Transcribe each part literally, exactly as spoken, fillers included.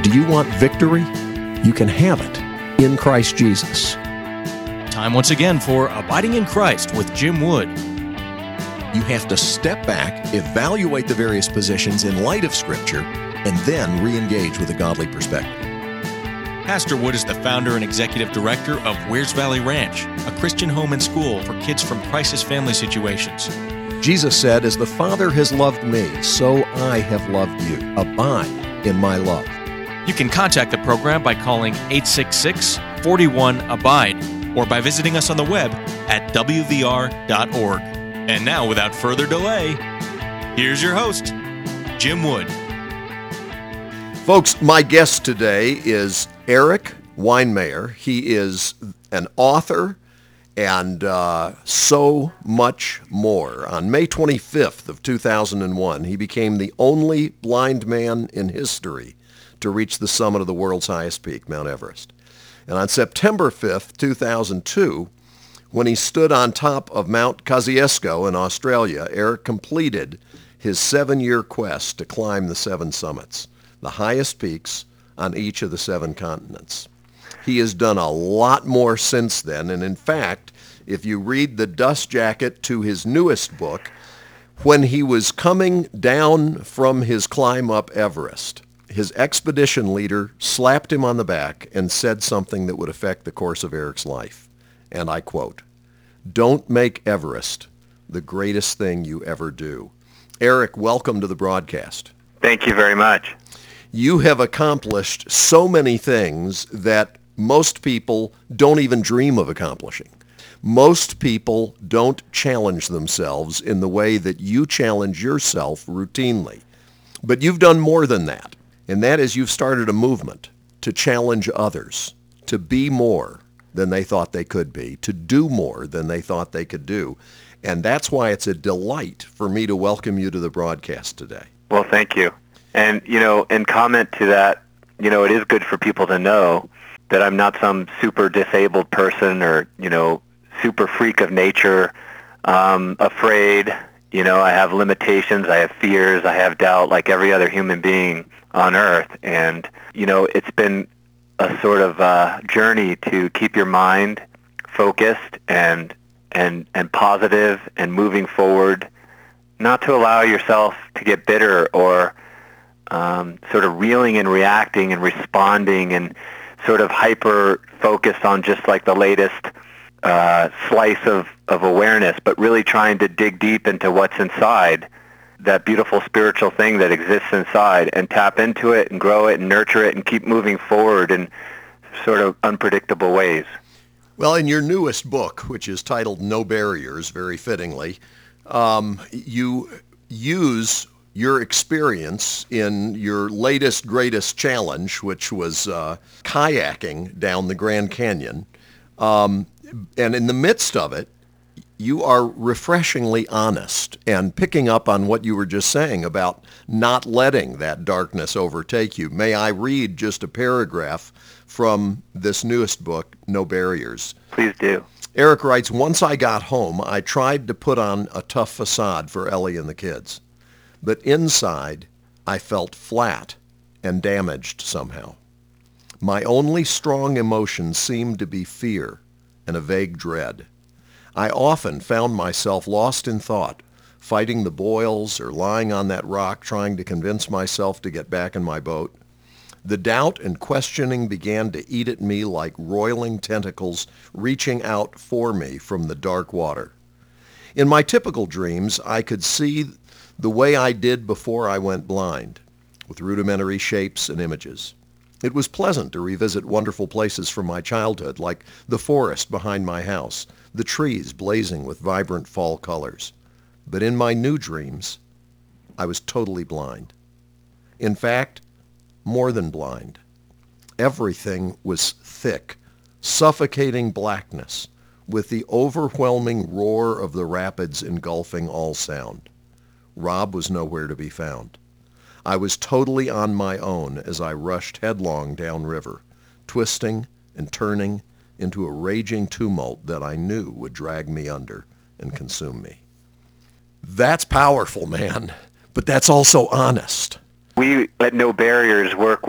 Do you want victory? You can have it in Christ Jesus. Time once again for Abiding in Christ with Jim Wood. You have to step back, evaluate the various positions in light of Scripture, and then re-engage with a godly perspective. Pastor Wood is the founder and executive director of Wears Valley Ranch, a Christian home and school for kids from crisis family situations. Jesus said, "As the Father has loved me, so I have loved you. Abide in my love." You can contact the program by calling eight six six, four one, ABIDE or by visiting us on the web at w v r dot org. And now, without further delay, here's your host, Jim Wood. Folks, my guest today is Eric Weinmayer. He is an author and uh, so much more. On May twenty-fifth of two thousand one, he became the only blind man in history to reach the summit of the world's highest peak, Mount Everest. And on September fifth, two thousand two, when he stood on top of Mount Kosciuszko in Australia, Eric completed his seven-year quest to climb the seven summits, the highest peaks on each of the seven continents. He has done a lot more since then, and in fact, if you read the dust jacket to his newest book, when he was coming down from his climb up Everest, his expedition leader slapped him on the back and said something that would affect the course of Eric's life. And I quote, "Don't make Everest the greatest thing you ever do." Eric, welcome to the broadcast. Thank you very much. You have accomplished so many things that most people don't even dream of accomplishing. Most people don't challenge themselves in the way that you challenge yourself routinely. But you've done more than that, and that is you've started a movement to challenge others, to be more than they thought they could be, to do more than they thought they could do. And that's why it's a delight for me to welcome you to the broadcast today. Well, thank you. And, you know, in comment to that, you know, it is good for people to know that I'm not some super disabled person or, you know, super freak of nature, um, afraid. You know, I have limitations, I have fears, I have doubt like every other human being on earth. And, you know, it's been a sort of uh, journey to keep your mind focused and and and positive and moving forward, not to allow yourself to get bitter or um, sort of reeling and reacting and responding and sort of hyper focused on just like the latest uh, slice of, of awareness, but really trying to dig deep into what's inside, that beautiful spiritual thing that exists inside, and tap into it and grow it and nurture it and keep moving forward in sort of unpredictable ways. Well, in your newest book, which is titled No Barriers, very fittingly, um, you use your experience in your latest, greatest challenge, which was uh, kayaking down the Grand Canyon. Um, and in the midst of it, you are refreshingly honest and picking up on what you were just saying about not letting that darkness overtake you. May I read just a paragraph from this newest book, No Barriers? Please do. Eric writes, "Once I got home, I tried to put on a tough facade for Ellie and the kids. But inside, I felt flat and damaged somehow. My only strong emotion seemed to be fear and a vague dread. I often found myself lost in thought, fighting the boils or lying on that rock trying to convince myself to get back in my boat. The doubt and questioning began to eat at me like roiling tentacles reaching out for me from the dark water. In my typical dreams, I could see the way I did before I went blind, with rudimentary shapes and images. It was pleasant to revisit wonderful places from my childhood, like the forest behind my house, the trees blazing with vibrant fall colors. But in my new dreams, I was totally blind. In fact, more than blind. Everything was thick, suffocating blackness, with the overwhelming roar of the rapids engulfing all sound. Rob was nowhere to be found. I was totally on my own as I rushed headlong downriver, twisting and turning into a raging tumult that I knew would drag me under and consume me." That's powerful, man, but that's also honest. We at No Barriers work with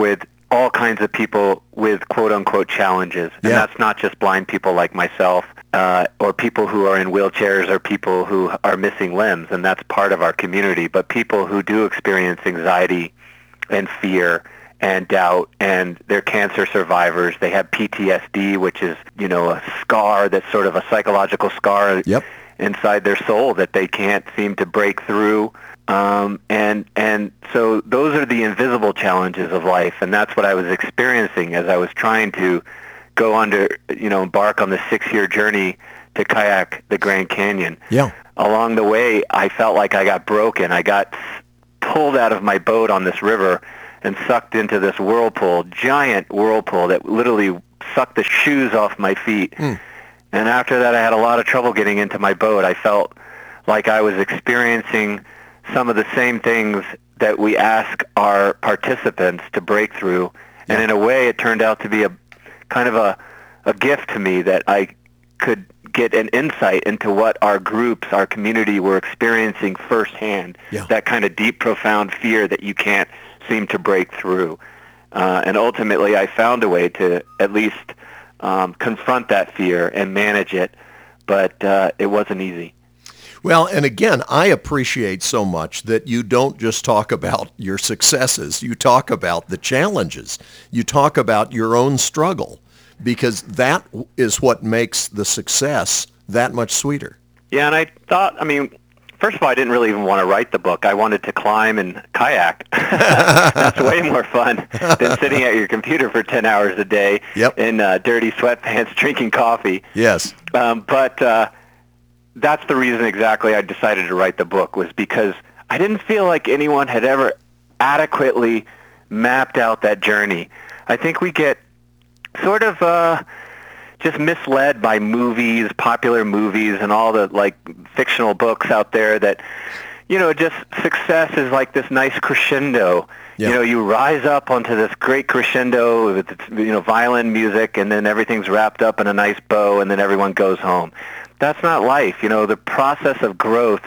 all kinds of people with quote-unquote challenges. And Yeah. that's not just blind people like myself uh, or people who are in wheelchairs or people who are missing limbs, and that's part of our community, but people who do experience anxiety and fear and doubt, and they're cancer survivors. They have P T S D, which is, you know, a scar that's sort of a psychological scar Yep. inside their soul that they can't seem to break through. Um, and and so those are the invisible challenges of life, and that's what I was experiencing as I was trying to go under, you know, embark on the six-year journey to kayak the Grand Canyon. Yeah. Along the way, I felt like I got broken. I got pulled out of my boat on this river and sucked into this whirlpool, giant whirlpool that literally sucked the shoes off my feet. Mm. And after that, I had a lot of trouble getting into my boat. I felt like I was experiencing some of the same things that we ask our participants to break through. And in a way, it turned out to be a kind of a, a gift to me that I could get an insight into what our groups, our community were experiencing firsthand, Yeah. that kind of deep, profound fear that you can't seem to break through. Uh, and ultimately, I found a way to at least um, confront that fear and manage it, but uh, it wasn't easy. Well, and again, I appreciate so much that you don't just talk about your successes. You talk about the challenges. You talk about your own struggle, because that is what makes the success that much sweeter. Yeah, and I thought, I mean, first of all, I didn't really even want to write the book. I wanted to climb and kayak. That's way more fun than sitting at your computer for ten hours a day Yep. in uh, dirty sweatpants drinking coffee. Yes. Um, but uh, that's the reason exactly I decided to write the book, was because I didn't feel like anyone had ever adequately mapped out that journey. I think we get sort of uh, just misled by movies, popular movies, and all the like fictional books out there that, you know, just success is like this nice crescendo. Yeah. You know, you rise up onto this great crescendo with, you know, violin music, and then everything's wrapped up in a nice bow, and then everyone goes home. That's not life. You know, the process of growth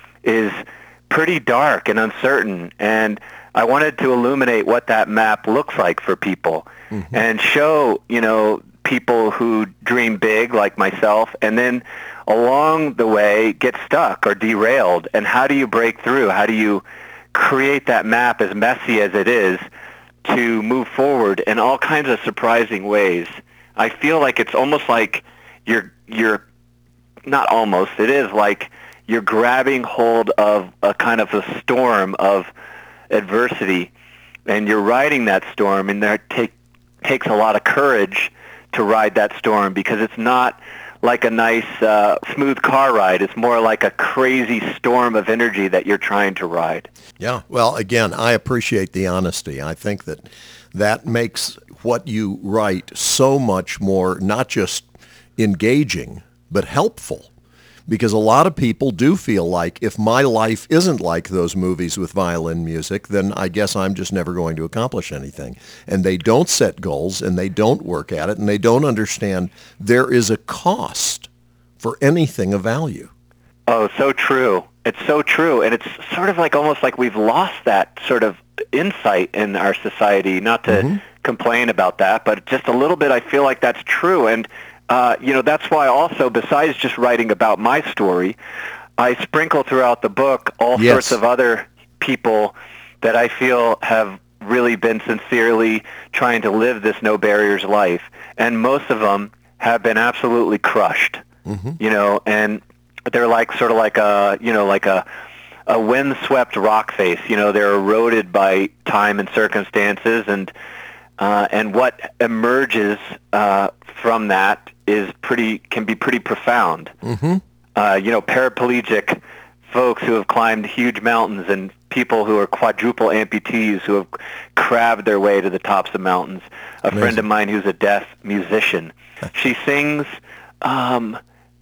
is pretty dark and uncertain, and I wanted to illuminate what that map looks like for people, mm-hmm. and show, you know, people who dream big like myself, and then along the way get stuck or derailed. And how do you break through? How do you create that map, as messy as it is, to move forward in all kinds of surprising ways? I feel like it's almost like you're you're not almost, it is like you're grabbing hold of a kind of a storm of adversity, and you're riding that storm, and that take, takes a lot of courage to ride that storm, because it's not like a nice uh, smooth car ride. It's more like a crazy storm of energy that you're trying to ride. Yeah. Well, again, I appreciate the honesty. I think that that makes what you write so much more, not just engaging, but helpful. Because a lot of people do feel like if my life isn't like those movies with violin music, then I guess I'm just never going to accomplish anything. And they don't set goals, and they don't work at it, and they don't understand there is a cost for anything of value. Oh, so true. It's so true. And it's sort of like almost like we've lost that sort of insight in our society. Not to mm-hmm. complain about that, but just a little bit I feel like that's true. And Uh, you know, that's why also, besides just writing about my story, I sprinkle throughout the book all yes. sorts of other people that I feel have really been sincerely trying to live this no barriers life. And most of them have been absolutely crushed, mm-hmm. you know, and they're like sort of like a, you know, like a, a windswept rock face. You know, they're eroded by time and circumstances, and uh, and what emerges uh, from that is pretty can be pretty profound. Mm-hmm. Uh, you know, paraplegic folks who have climbed huge mountains, and people who are quadruple amputees who have crabbed their way to the tops of mountains. A Amazing. Friend of mine who's a deaf musician. She sings um,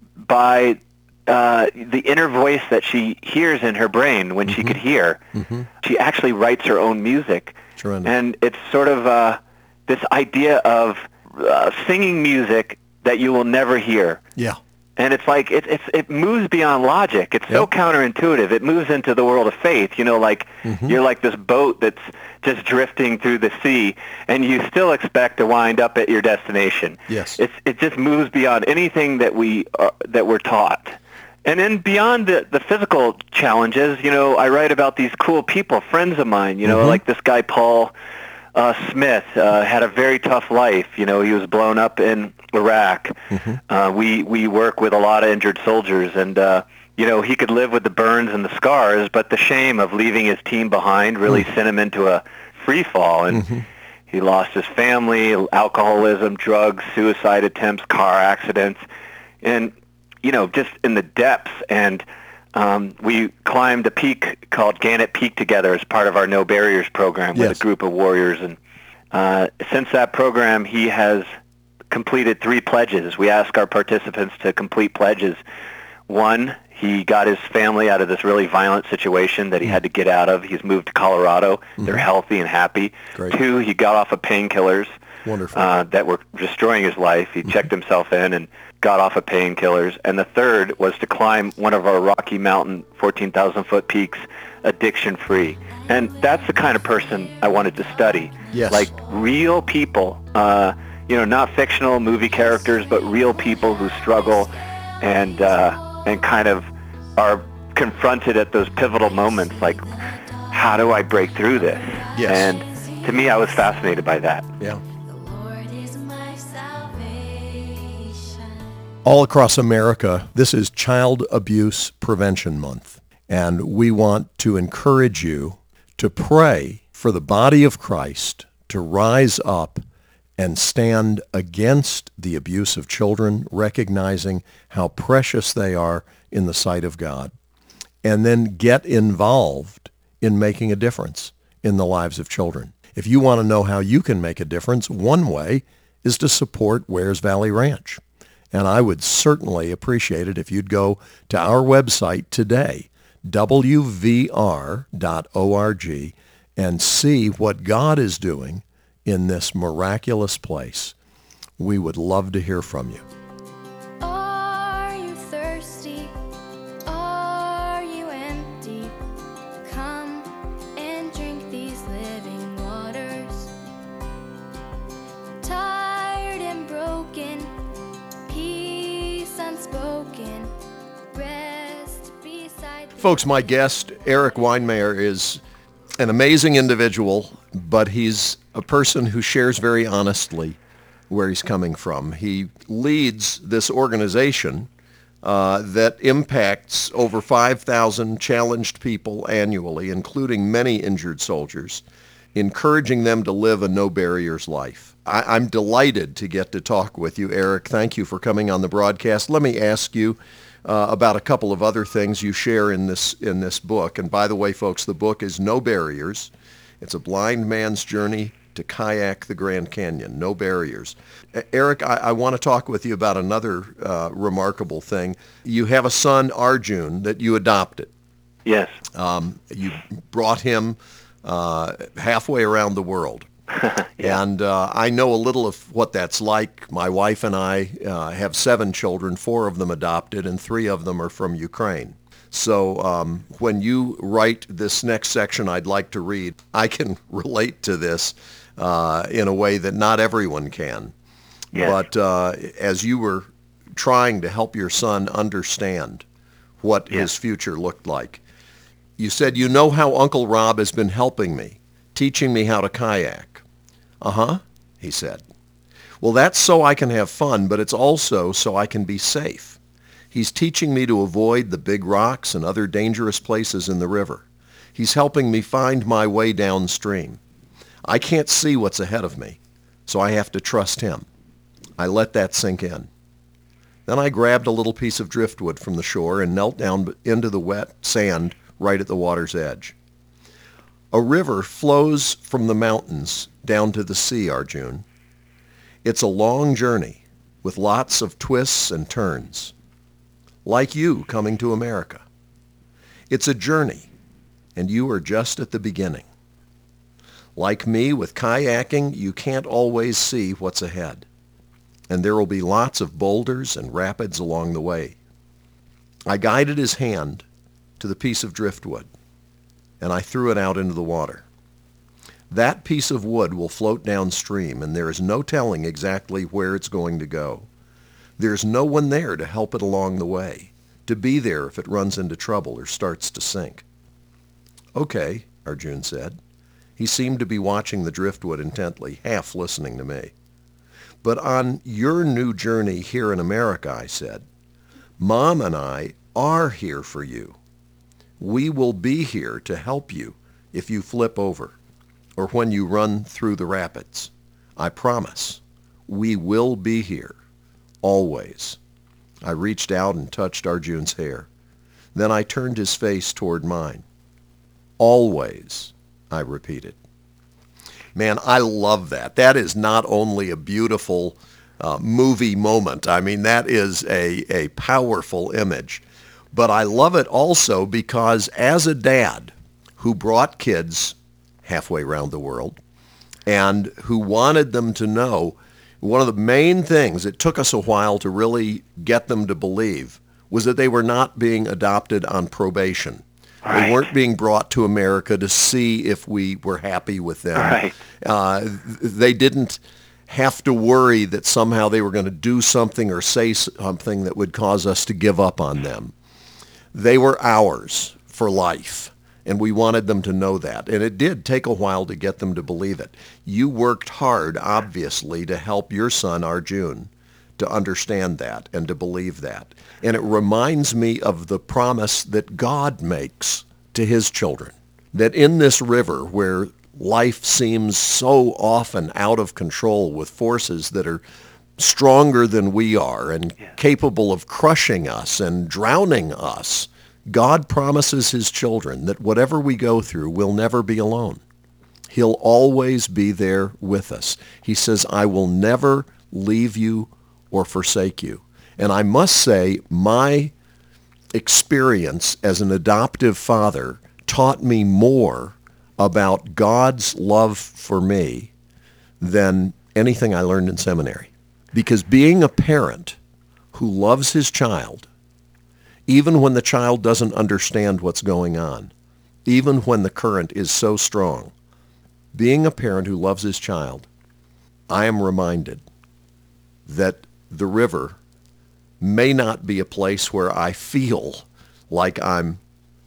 by uh, the inner voice that she hears in her brain when mm-hmm. she could hear. Mm-hmm. She actually writes her own music. Tremendous. And it's sort of uh, this idea of uh, singing music that you will never hear. Yeah. And it's like, it, it's, it moves beyond logic. It's so Yep. counterintuitive. It moves into the world of faith. You know, like Mm-hmm. you're like this boat that's just drifting through the sea, and you still expect to wind up at your destination. Yes. It's, it just moves beyond anything that, we, uh, that we're taught. And then beyond the, the physical challenges, you know, I write about these cool people, friends of mine, you know, Mm-hmm. like this guy Paul uh, Smith uh, had a very tough life. You know, he was blown up in Iraq. Mm-hmm. Uh, we, we work with a lot of injured soldiers, and, uh, you know, he could live with the burns and the scars, but the shame of leaving his team behind really Mm. sent him into a free fall. And Mm-hmm. he lost his family, alcoholism, drugs, suicide attempts, car accidents, and, you know, just in the depths. And um, we climbed a peak called Gannett Peak together as part of our No Barriers program with Yes. a group of warriors. And uh, since that program, he has completed three pledges. We ask our participants to complete pledges. One, he got his family out of this really violent situation that he had to get out of. He's moved to Colorado. They're healthy and happy. Great. Two, he got off of painkillers Wonderful. uh, that were destroying his life. He checked himself in and got off of painkillers. And the third was to climb one of our Rocky Mountain fourteen thousand foot peaks addiction-free. And that's the kind of person I wanted to study. Yes. Like real people, uh, you know, not fictional movie characters, but real people who struggle and uh, and kind of are confronted at those pivotal moments, like, how do I break through this? Yes. And to me, I was fascinated by that. Yeah. The Lord is my salvation. All across America, this is Child Abuse Prevention Month, and we want to encourage you to pray for the body of Christ to rise up and stand against the abuse of children, recognizing how precious they are in the sight of God, and then get involved in making a difference in the lives of children. If you want to know how you can make a difference, one way is to support Wares Valley Ranch. And I would certainly appreciate it if you'd go to our website today, w v r dot org, and see what God is doing in this miraculous place. We would love to hear from you. Are you thirsty? Are you empty? Come and drink these living waters. Tired and broken, peace unspoken, rest beside the Folks, my guest, Eric Weinmayer, is an amazing individual, but he's a person who shares very honestly where he's coming from. He leads this organization uh, that impacts over five thousand challenged people annually, including many injured soldiers, encouraging them to live a no barriers life. I, I'm delighted to get to talk with you, Eric. Thank you for coming on the broadcast. Let me ask you uh, about a couple of other things you share in this in this book. And by the way, folks, the book is No Barriers. It's a blind man's journey to kayak the Grand Canyon. No barriers. Uh, Eric, I, I want to talk with you about another uh, remarkable thing. You have a son, Arjun, that you adopted. Yes. Um, you brought him uh, halfway around the world. And uh, I know a little of what that's like. My wife and I uh, have seven children, four of them adopted, and three of them are from Ukraine. So um, when you write this next section I'd like to read, I can relate to this uh, in a way that not everyone can. Yes. But uh, as you were trying to help your son understand what Yes. his future looked like, you said, you know how Uncle Rob has been helping me, teaching me how to kayak. Uh-huh, he said. Well, that's so I can have fun, but it's also so I can be safe. He's teaching me to avoid the big rocks and other dangerous places in the river. He's helping me find my way downstream. I can't see what's ahead of me, so I have to trust him. I let that sink in. Then I grabbed a little piece of driftwood from the shore and knelt down into the wet sand right at the water's edge. A river flows from the mountains down to the sea, Arjun. It's a long journey with lots of twists and turns, like you coming to America. It's a journey, and you are just at the beginning. Like me with kayaking, you can't always see what's ahead. and there will be lots of boulders and rapids along the way. I guided his hand to the piece of driftwood, and I threw it out into the water. That piece of wood will float downstream, and there is no telling exactly where it's going to go. There's no one there to help it along the way, to be there if it runs into trouble or starts to sink. Okay, Arjun said. He seemed to be watching the driftwood intently, half listening to me. But on your new journey here in America, I said, Mom and I are here for you. We will be here to help you if you flip over or when you run through the rapids. I promise. We will be here. Always. I reached out and touched Arjun's hair. Then I turned his face toward mine. Always, I repeated. Man, I love that. That is not only a beautiful uh, movie moment. I mean, that is a, a powerful image. But I love it also because as a dad who brought kids halfway around the world and who wanted them to know, one of the main things it took us a while to really get them to believe was that they were not being adopted on probation. Right. They weren't being brought to America to see if we were happy with them. Right. Uh, they didn't have to worry that somehow they were going to do something or say something that would cause us to give up on them. They were ours for life, and we wanted them to know that. And it did take a while to get them to believe it. You worked hard, obviously, to help your son, Arjun, to understand that and to believe that. And it reminds me of the promise that God makes to his children, that in this river where life seems so often out of control with forces that are stronger than we are and yeah. capable of crushing us and drowning us, God promises his children that whatever we go through, we'll never be alone. He'll always be there with us. He says, I will never leave you or forsake you. And I must say, my experience as an adoptive father taught me more about God's love for me than anything I learned in seminary. Because being a parent who loves his child, even when the child doesn't understand what's going on, even when the current is so strong, being a parent who loves his child, I am reminded that the river may not be a place where I feel like I'm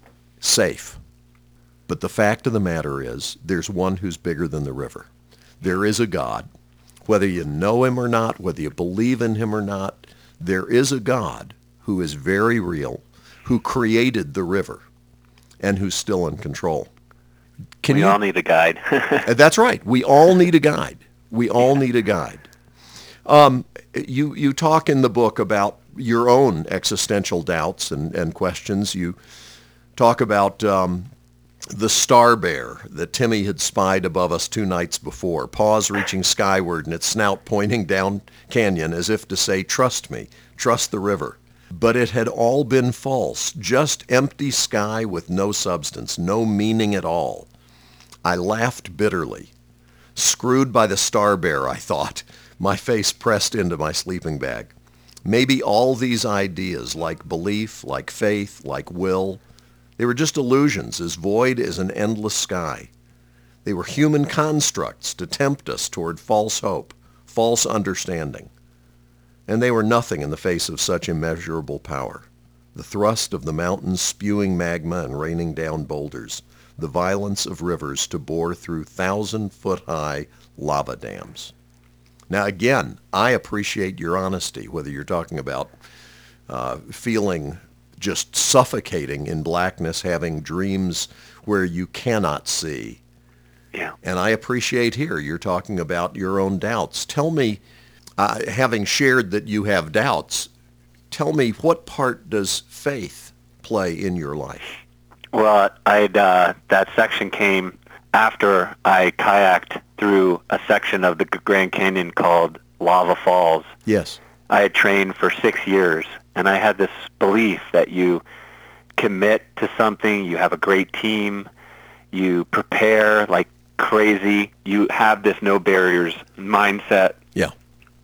safe. But the fact of the matter is, there's one who's bigger than the river. There is a God. Whether you know him or not, whether you believe in him or not, there is a God who is very real, who created the river, and who's still in control. Can we you, all need a guide. That's right. We all need a guide. We all need a guide. Um, you, you talk in the book about your own existential doubts and, and questions. You talk about um, the star bear that Timmy had spied above us two nights before, paws reaching skyward and its snout pointing down canyon as if to say, trust me, trust the river. But it had all been false, just empty sky with no substance, no meaning at all. I laughed bitterly. Screwed by the star bear, I thought, my face pressed into my sleeping bag. Maybe all these ideas, like belief, like faith, like will, they were just illusions, as void as an endless sky. They were human constructs to tempt us toward false hope, false understanding. And they were nothing in the face of such immeasurable power. The thrust of the mountains spewing magma and raining down boulders, the violence of rivers to bore through thousand-foot-high lava dams. Now, again, I appreciate your honesty, whether you're talking about uh, feeling just suffocating in blackness, having dreams where you cannot see. Yeah. And I appreciate here you're talking about your own doubts. Tell me, uh, having shared that you have doubts, tell me, what part does faith play in your life? Well, I'd, uh, that section came after I kayaked through a section of the Grand Canyon called Lava Falls. Yes. I had trained for six years, and I had this belief that you commit to something, you have a great team, you prepare like crazy, you have this no barriers mindset. Yeah.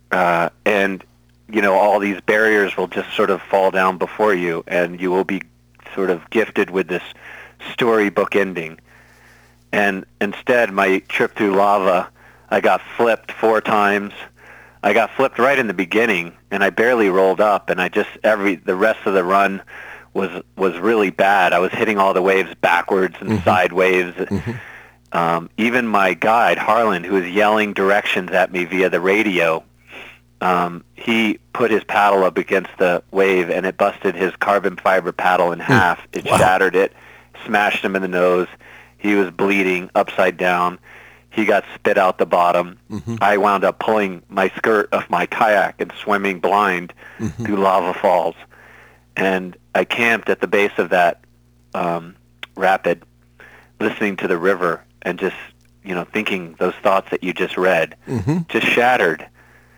uh, and you know, all these barriers will just sort of fall down before you, and you will be sort of gifted with this storybook ending. And instead, my trip through lava, I got flipped four times. I got flipped right in the beginning, and I barely rolled up, and I just, every, the rest of the run was was really bad. I was hitting all the waves backwards and mm-hmm. sideways. Mm-hmm. Um, even my guide, Harlan, who was yelling directions at me via the radio, um, he put his paddle up against the wave, and it busted his carbon fiber paddle in half. Mm. It wow. shattered it, smashed him in the nose. He was bleeding upside down. He got spit out the bottom. Mm-hmm. I wound up pulling my skirt of my kayak and swimming blind mm-hmm. through lava falls. And I camped at the base of that um, rapid, listening to the river and just, you know, thinking those thoughts that you just read, mm-hmm. just shattered.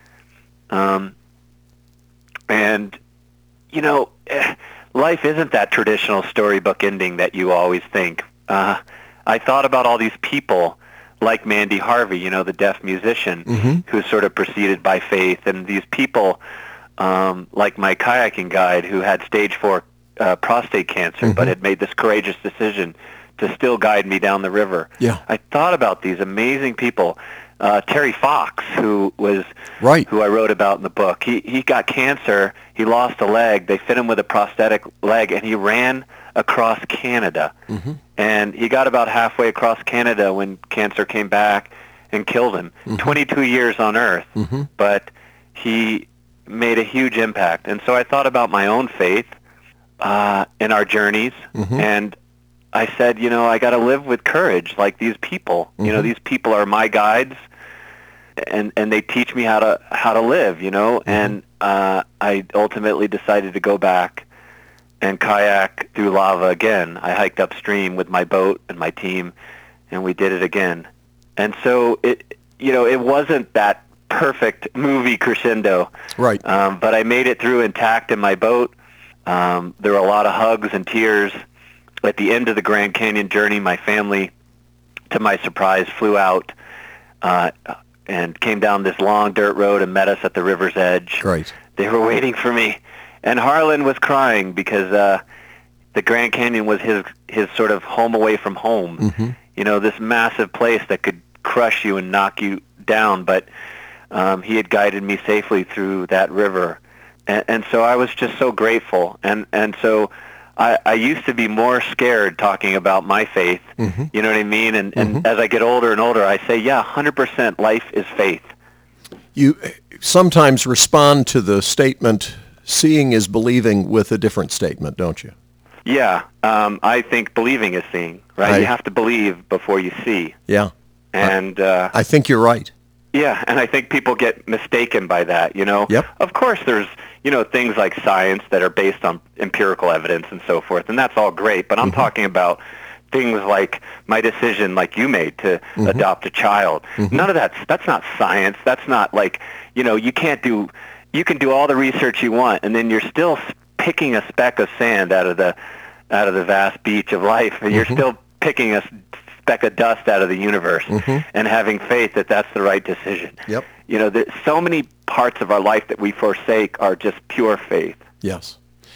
Um, and, you know, life isn't that traditional storybook ending that you always think. Uh, I thought about all these people like Mandy Harvey, you know, the deaf musician, mm-hmm. who's sort of preceded by faith, and these people um, like my kayaking guide who had stage four uh, prostate cancer, mm-hmm. but had made this courageous decision to still guide me down the river. Yeah. I thought about these amazing people. Uh, Terry Fox, who was right. who I wrote about in the book, he he got cancer. He lost a leg. They fit him with a prosthetic leg, and he ran across Canada. Mm-hmm. And he got about halfway across Canada when cancer came back and killed him. Mm-hmm. twenty-two years on Earth, mm-hmm. but he made a huge impact. And so I thought about my own faith uh, in our journeys, mm-hmm. and I said, you know, I got to live with courage like these people. Mm-hmm. You know, these people are my guides, and and they teach me how to how to live. You know, mm-hmm. and uh, I ultimately decided to go back and kayak through lava again. I hiked upstream with my boat and my team, and we did it again. And so it, you know, it wasn't that perfect movie crescendo, right? Um, but I made it through intact in my boat. Um, there were a lot of hugs and tears. At the end of the Grand Canyon journey, my family, to my surprise, flew out uh, and came down this long dirt road and met us at the river's edge. Right. They were waiting for me. And Harlan was crying because uh, the Grand Canyon was his his sort of home away from home. Mm-hmm. You know, this massive place that could crush you and knock you down. But um, he had guided me safely through that river. And, and so I was just so grateful. And, and so I, I used to be more scared talking about my faith. Mm-hmm. You know what I mean? And, and mm-hmm. as I get older and older, I say, yeah, one hundred percent life is faith. You sometimes respond to the statement, seeing is believing, with a different statement, don't you? Yeah. Um, I think believing is seeing, right? I, you have to believe before you see. Yeah. And uh, I think you're right. Yeah, and I think people get mistaken by that, you know? Yep. Of course there's, you know, things like science that are based on empirical evidence and so forth, and that's all great, but I'm mm-hmm. talking about things like my decision, like you made, to mm-hmm. adopt a child. Mm-hmm. None of that's, that's not science. That's not like, you know, you can't do, you can do all the research you want, and then you're still picking a speck of sand out of the, out of the vast beach of life, and mm-hmm. you're still picking a speck of dust out of the universe, mm-hmm. and having faith that that's the right decision. Yep. You know, there's so many parts of our life that we forsake are just pure faith. Yes.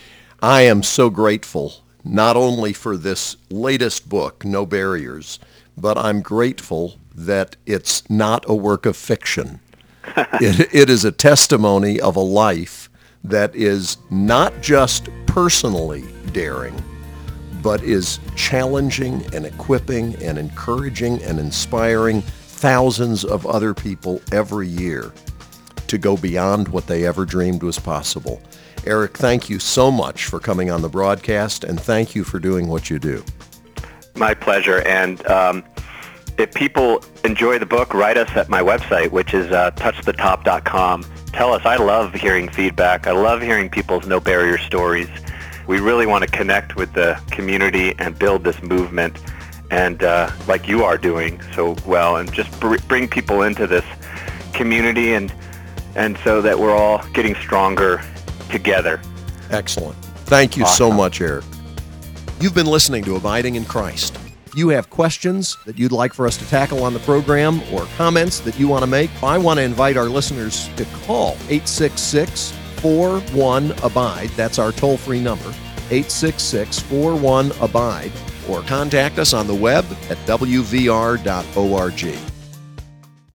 I am so grateful, not only for this latest book, No Barriers, but I'm grateful that it's not a work of fiction. it, it is a testimony of a life that is not just personally daring, but is challenging and equipping and encouraging and inspiring thousands of other people every year to go beyond what they ever dreamed was possible. Eric, thank you so much for coming on the broadcast, and thank you for doing what you do. My pleasure. And um, if people enjoy the book, write us at my website, which is uh, touch the top dot com. Tell us. I love hearing feedback. I love hearing people's no barrier stories. We really want to connect with the community and build this movement, and uh, like you are doing so well, and just br- bring people into this community, and and so that we're all getting stronger together. Excellent. Thank you Awesome. so much, Eric. You've been listening to Abiding in Christ. If you have questions that you'd like for us to tackle on the program or comments that you want to make, I want to invite our listeners to call eight six six, four one, ABIDE. That's our toll-free number, eight six six, four one, ABIDE. Or contact us on the web at w v r dot org.